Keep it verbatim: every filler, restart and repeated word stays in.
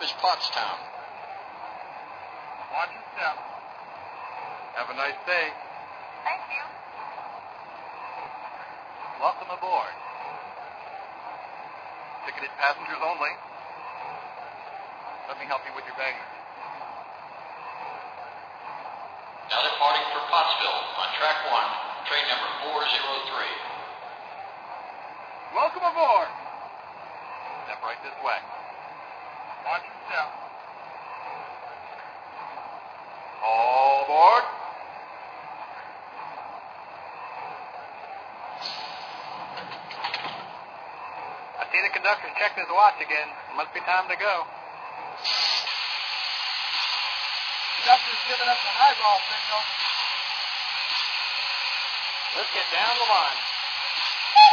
is Pottstown. Watch your step. Have a nice day. Thank you. Welcome aboard. Ticketed passengers only. Let me help you with your baggage. Now departing for Pottsville on track one, train number four oh three. Welcome aboard. Step right this way. Watch your step. All aboard. I see the conductor checking his watch again. Must be time to go. Conductor's giving us a highball signal. Let's get down the line.